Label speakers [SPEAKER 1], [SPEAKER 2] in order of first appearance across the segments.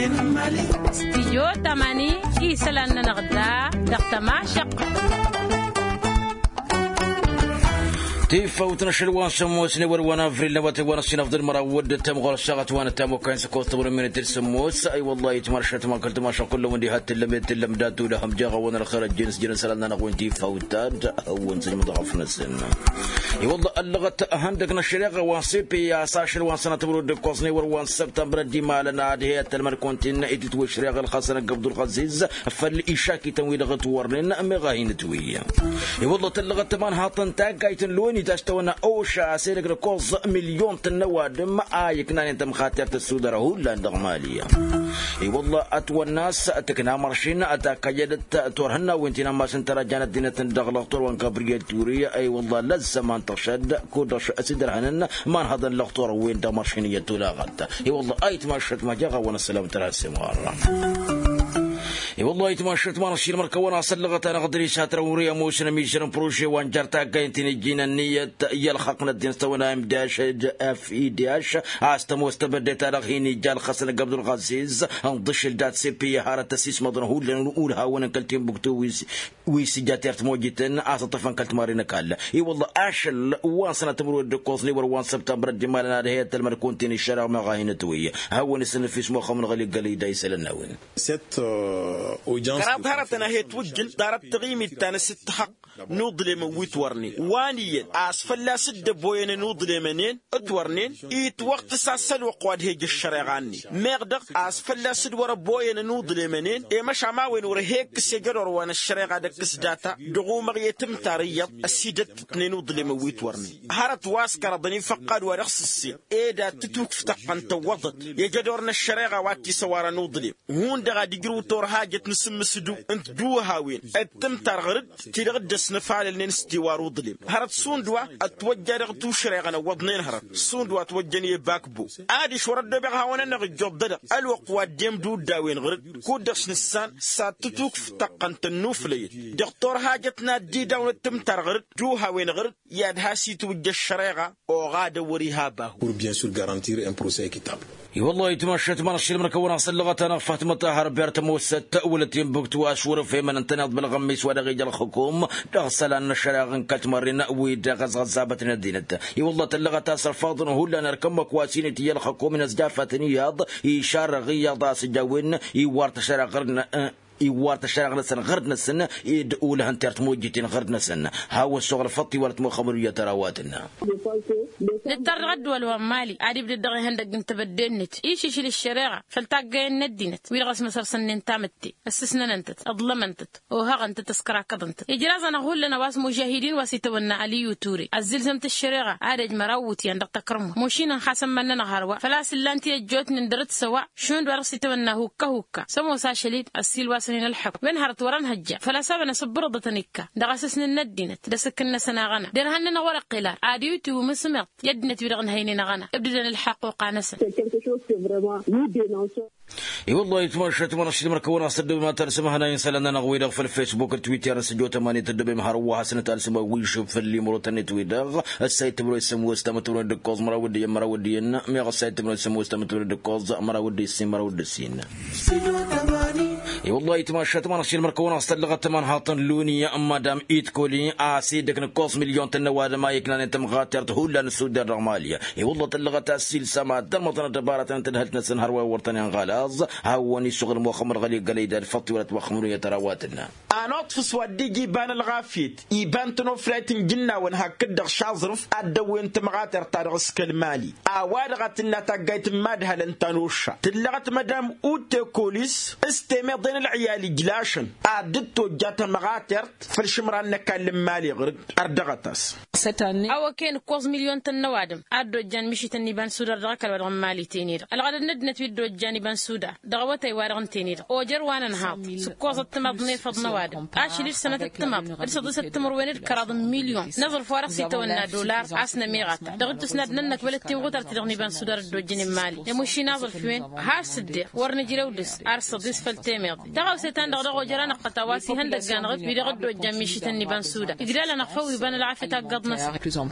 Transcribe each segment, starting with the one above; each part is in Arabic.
[SPEAKER 1] استيو تماني إيسلان نغدا دقتما شق
[SPEAKER 2] تيفوت نشلوان سموس نور وانا فريل نبات وانا سينفضل مراود تم غور الشغط وانا تم وكاين سكوت طور من السموس اي والله يتمرشت ما قلت ما شاء كله من هات اللم داتو لهم جاغا وانا الخير الجنس جنس لنا نقول تيفوتات هو نسل مضاعف نسن اي والله اللغت هندك نشريغ واسيبي يا ساشر وان سنه تبرد كوسني وان سبتمبر دي مالنا هي تلمر كونتين ايديت وشريغ الخاصه قبض الغزيز فالاشاكي تنويل غتورن ام غاين توي اي والله تلغت مان هاطن تاقايت لون تستونا أوشا سيرك ركوز مليون تنواد ما يكنا أنت مخاطر تسودره ولا نغمالية إي والله أتوى الناس أتكنا مرشين أتكيدت تورهنا وانتنا ما سنترى جانت دينة دغلطور وانكابرية تورية أي والله لازم ما تشد كودش أسدر عننا ما هذا اللغطور وين دا مرشينية تلاغت إي والله أيت ماشت ما جاغا وانا السلام ترى السمارة اي والله يتماشت ما نشيل مركونا سلغت انا قدري شاتر وريا موسنا ميشن بروجي وانجرتا كاينتي جينا النيه يلخقنا الدين استونا ام داش اف اي داش استمو استبدت رغيني جال خسن قبل الغزيز انضش الدات سي بي هاره تسيس مدن هو نقولها وانا كلتين بوقتو ويسي جاتيرت موجتن اطفن كلت مارينا كالا اي والله اشل واسنا تبرو دكوزلي ور سبتمبر جمالنا هي المركونتين الشارع ما غاينتويه هو نسن في اسمه خمن غلي قال دايس لنا وين
[SPEAKER 3] قرات هرتنا هي توجل دارت تغيمي تانا ست حق نوضلم ويتورني وانيا اسفل سد بوين نوضلمنين اتورنين ايت وقت ساسل وقواد هيج الشريغاني ميغدق اسفل سد ور بوين نوضلمنين اي مش عماوين ور هيك سجرور وانا الشريغا دكس داتا دغو مغيتم تاريط السيدت تنين نوضلم ويتورني هرت واسكردني فقاد ورخص السي اي دا تتوك فتقن توضت يجدورنا الشريغا واتي سوار نوضلم هون دغا ديغرو تور حاجه نسم سدو انت دوها وين اتم ترغرد تيغدس نفعل ننستي وارودلم هرت سوندوا اتوجر تو شريغنا وضنين هرت سوندوا توجني باكبو ادي شورد بها وانا نغجوب دد الوق وديم دود داوين غرد كودس نسان ساتتوك فتقن تنوفلي دكتور حاجتنا دي داون تم ترغرد دوها وين غرد ياد هاسي توج الشريغه او غاده وريها با
[SPEAKER 4] pour bien sûr garantir un procès équitable.
[SPEAKER 2] اي والله يتمشت ما نشيل مركونا صلغت انا فاطمه طاهر بيرت موسد ولتين بوقت واشور في من انتنض بالغميس ولا غيج الحكوم دغسل ان الشراغ كتمرنا ويد غزغزابت ندينت اي والله تلغت اصل فاضن هو لنا نركم كواسين تي الحكوم من ازدافتني ياض يشار غياض سجاوين يوارت شراغرنا يوارت الشارع نسن غردنا السنة يدقولها انترت موجتين غردنا السنة هاو الشغل فطي ورت مخمرية تراواتنا
[SPEAKER 1] نتر غد والومالي عادي بدي هندق انت بدنت ايش يشيل الشارع فلتاقى ندينت ويرغس مسار سنين تامتي استثنى انت اظلمنت وها انت تسكرا كضنت اجراز انا اقول لنا واس مجاهدين واسيتونا علي وتوري الزلزمت الشارع عادج مراوتي عندك تكرمه موشينا خاصم مننا هروا فلا سلانتي جوت ندرت سوا شون ورسيتونا هوكا سمو ساشليت السيل الحق وين هرت وران هجا فلا سابنا صبرضة نكا دغسسن الندينت دسكنا سنا غنا درهننا ورق قلار عاديوتي ومسمط يدنت ورغن هيننا غنا ابدنا الحق وقانسا
[SPEAKER 2] اي والله يتمشت ما نشيل مركونا صد ما ترسمها انا ينسلنا نغويدغ في الفيسبوك التويتر سجو 8 تدبي مهروها سنه السما ويشوف في اللي مروتني تويدغ السايت برو يسمو استمتوا دكوز مراودي مراودينا ميغ السايت برو يسمو استمتوا دكوز مراودي السين مراودي السين اي والله يتمشت ما نشيل مركونا صلغت من هاطن لوني اما دام ايت كولي اسيدك نكوز مليون تنواد ما يكنا انت مغاترت هولا نسود الرماليه اي والله تلغت السيل سما درمطنا تبارت انت دهلت نسن هروا ورتني غالا هاوني شغل مخمر غلي قليد الفطي ولا تبخمر يترواتنا
[SPEAKER 3] انا اطفس ودي جيبان الغافيت يبان تنوفلات جنة وانها كدغ شاظرف ادو انت مغاتر تارغسك المالي اوادغت انها تقايت مادها لنتانوشا تلغت مدام اوتي كوليس استمضين العيالي جلاشن ادتو جات مغاتر فالشمران نكالم مالي غرد اردغتاس
[SPEAKER 1] أو كان كوز مليون تنوادم أدو جان مشي تنيبان سودا دغكل ودغ مالي تينير الغد ندنت ويدو جانيبان سودا دغوتي وارغن تينير أوجر وانا نهاط سكوز التمض نيفض نوادم أشيل سنة التمض إرصد ستمر وينر كراض مليون نظر فارق $6 دولار عسنا ميغاتا دغد تسند ننك ولا تيمغوتر تدغنيبان سودا دو جاني مالي يمشي ناظر فين هاس الدير ورنجي رودس أرصد يسفل تيميض دغاو سيتان دغ جرانا قطواسي هندق كان غف بيدغدو جاميشتني بان سودا يقدر لنا فوي بان العافيه تاقد نص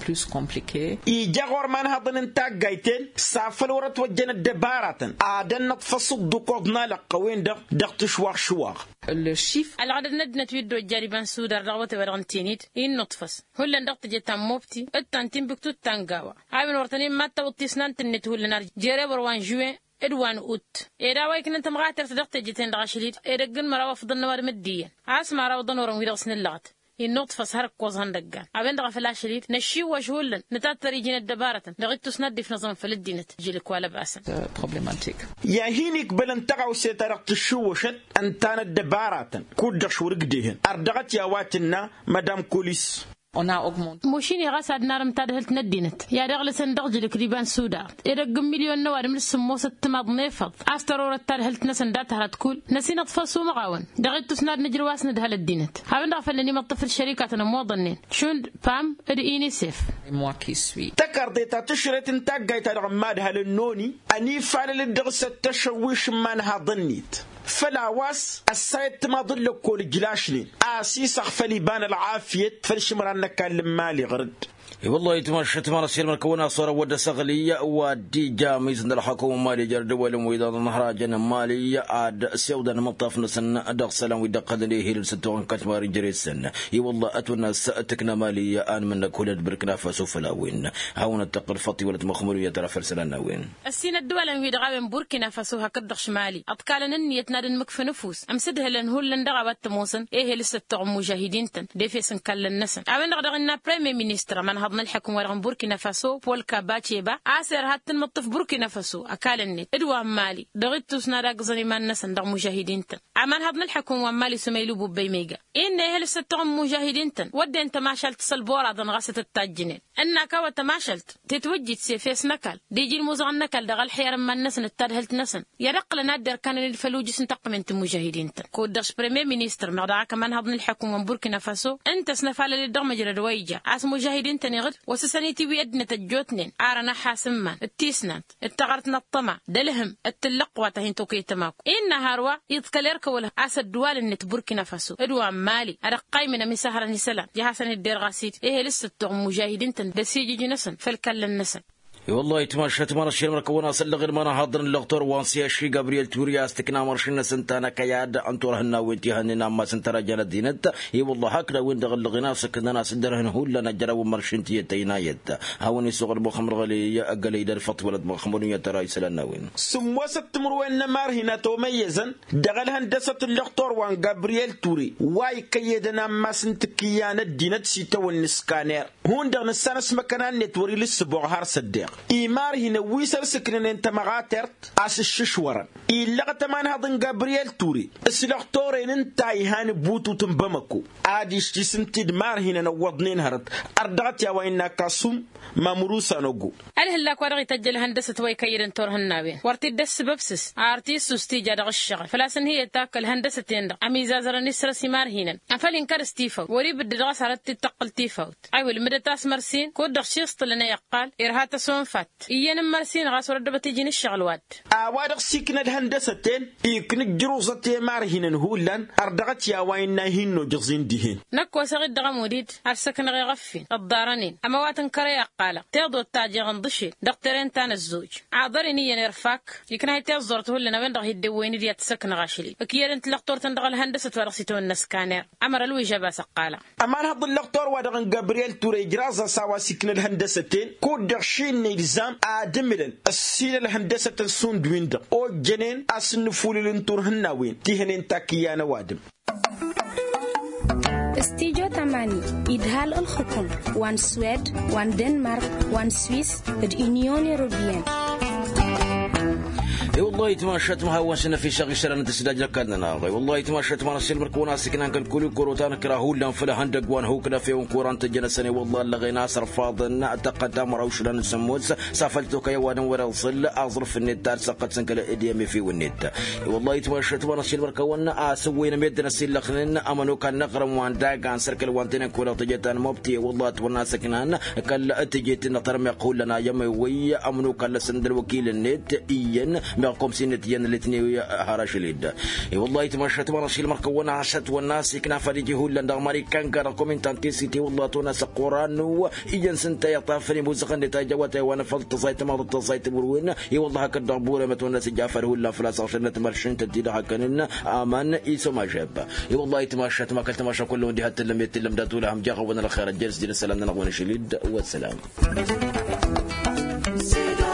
[SPEAKER 3] يجاور من هذا نتاج جايتين سافل ورت وجنا دبارة عادنا تفصل دقودنا لقوين دق تشواق شواق
[SPEAKER 1] الشيف العدد ندنا تبيدو جاري بان سودا رغوة برغنتينيت إن نطفس هلا دق جتام موبتي التانتين بكتو تانجاوا هاي من ورتنين ما توتيسنان تنت هلا نار جيري بروان جوين إدوان أوت إذا وايكن أنت مغاتر تدقت جتين دغشليت إذا قن مرا وفضل نوار مديا عاسمع راو ضنورم ويدغسن اللغت النطفة سهرك قوزهن دقان عبين دغا فلاشليت نشي وجهولن نتات ريجين الدبارة دغيت تسندي في نظام فلدينت جيلك ولا بأسن
[SPEAKER 3] يا هينيك بلن تقعو سيترقت الشوشت أنتان الدبارة كود شورك ديهن أردغت يا واتنا مدام كوليس
[SPEAKER 1] موشيني غاسد نارم تادهلت ندينت يا رغل سندغ لكريبان سودا إرقم مليون نوار من السموسة تماض نيفض أسترورة تادهلت نسن داتها تقول نسينا طفصو مغاون دغيت تسناد نجري واسن دهل الدينت هابن دغفلني مطفل شركاتنا موضنين شون بام إرئيني سيف
[SPEAKER 3] تكر ديتا تشريت انتاق جايتا رغماد هالنوني أني فعل للدغسة تشويش مانها ظنيت فلا واس السيد ما ضل كل جلاشلين أسيس أخفلي بان العافية فالشمران كان لمالي غرد
[SPEAKER 2] والله يتمشت ما رسيل مركونا صار ود سغلية ودي جاميز عند الحكومة مالي جرد ولم وإذا نهراجنا مالية عاد سيودا مطاف نسن أدق سلام ويدق هذه الستون كتمار جري السنة والله أتونا سأتكنا مالية آن من كل بركنا فسوف لا وين هون التقل فطي ولد مخمرية ترى فرسلنا وين
[SPEAKER 1] السنة الدول ويدغاوين بوركينا فاسو هكدخ شمالي أتكالن إني يتنادن مكف نفوس أمسدها لنهول لندغا بتموسن إيه لسه تغم مجاهدين تن ديفيسن كلن نسن أبين دغنا بريمي مينيستر من هضنا الحكومة ورغم بوركينا فاسو بول كاباتشيبا آسر هاتن مطف بوركينا فاسو أكالني إدوا مالي دغيت تسنا راقزني ما نسن دغ مجاهدين تن أمان هضنا الحكومة مالي سميلو بوبي ميجا إن إيه لسه تغم مجاهدين تن ودي أنت ما شلت سلبورا دن غاسة التاجنين أنك وأنت ما شلت تتوجد سيفيس نكال ديجي الموزغن نكال دغ الحيار ما نسن التادهلت نسن يرق لنا در كان الفلوج سنتقم انت مجاهدين تن كودش بريمير مينيستر مغدا كمان هضن الحكومة بوركينا فاسو أنت سنفال للدغ مجرى دويجا عاس مجاهدين تن يغد وسسنيتي بيدنا تجوتنين عارنا حاسمان التيسنات التغرتنا الطمع دلهم التلقوة تهين توكي تماكو إن هاروا يتكاليرك ولا عاس الدوال النت بوركينا فاسو إدوا مالي أرقاي من مساهرة نسلا جهاسن الدير غاسيت إيه لسه تغم مجاهدين تن دسيجي جنسن فالكل النسن
[SPEAKER 2] والله يتمشت مرشين مركونا سلغ المنا حاضر اللقطور وانسيا شي جابرييل توريا استكنا مرشين سنتانا كياد انتور هنا وانتي هننا ما سنترا جل دينت اي والله هكذا وين دغل غنا سكننا سندرهن هول نجرا ومرشين تيتينا يد هاوني صغر بخمر غلي اقل يدر فطولت بخمريه ترى سلنا وين
[SPEAKER 3] سموست مروين مار هنا تميزا دغل هندسه اللقطور وان جابرييل توري واي كيدنا ما سنتكيانا دينت سيتو النسكانير هون دغ نسانس مكانان نتوري للسبوع هار صديق إيمار هنا ويسر سكنن انت مغاترت عس الششورا إلا تمان هذن جابرييل توري السلختورين انت هان بوتو تنبمكو عادي اشتسنتد مار هنا نوضنين هرت أردات يا وإنا كاسوم مامروسا نوغو
[SPEAKER 1] الهلاك ورغي تجل هندسة ويكيرن تور هناوين ورتي دس ببسس عارتيس سوستيجا دغ الشغل فلاسن هي تاكل هندسة تندق أمي زازر نسر سيمار هنا أفلين كارستيفو وريب الدراسة هرت تتقل تيفوت أيوة المدتاس مرسين كود دغ شيست لنا يقال إرهات سون فات إيانا مرسين غاس ورد بتجين الشغل واد
[SPEAKER 3] وادغ سيكنا الهندستين يكن جروزتي مار هنا هولان أردغت يا وإنا هنو جزين دهين
[SPEAKER 1] نكو سغيد دغ موديد أرسكن غي غفين الضارنين أما واتن كري أقالا تيضو التاجي غنضشي دكتورين تان الزوج عاضريني ينرفاك يكن هاي تيزورته لنا وين دغ يدوين دي تسكن غاشلي بكيرن تلقطور تندغ الهندسة ورسيتو النسكانير أمر الويجابا سقالا أمان
[SPEAKER 3] هاد اللقطور وادغ جابرييل توري جرازا سوا سيكنا الهندستين كود دغشين نيزام آدملن السيل الهندسة السون دويندا أو جنين أسنفول لنتور هناوين تيهنين تاكيانا وادم
[SPEAKER 5] استيجو تماني إدهال الخطم وان سويد وان دنمارك وان سويس اليونيون أوروبيين
[SPEAKER 2] والله يتمشت ما هو سنة في شغل سنة تسدج كنا والله يتمشت ما نسيل مركونا سكنان كل كروتان كراهول لان فلا هندق وان هو كذا في كوران تجنا سنة والله لغينا صرفاض نعتقد مروش لان سموس سافلتو كي وان ورا وصل أظرف النت سقط سنكل إديم في والنت والله يتمشت ما نسيل مركونا أسوينا ميدنا سيل لخننا أمنو كان نقرم وان داق عن سركل وانتنا كورا تجتان مبتي والله تونا سكنان كلا تجيت نطرم يقول لنا يوم ويا أمنو كلا سند الوكيل النت إين لكم سنة ين الاثنين هراش ليد والله تمشت مرشي المركونا عشت والناس يكنا فريجي هولا دغماري كان كركم انت سيتي والله تونس قران وإجن سنت يطافني مزقن تجوت وانا فلت صيت ما تصيت بروين والله هكذا بوله متونس جعفر هولا فلاس عشان تمرشن تديد حكننا امان ايسو ما جاب والله تمشت ما كنت ماشى كله ودي حتى لم يتلم داتو لهم جاغ وانا الخير الجلس دين السلام نغون شليد والسلام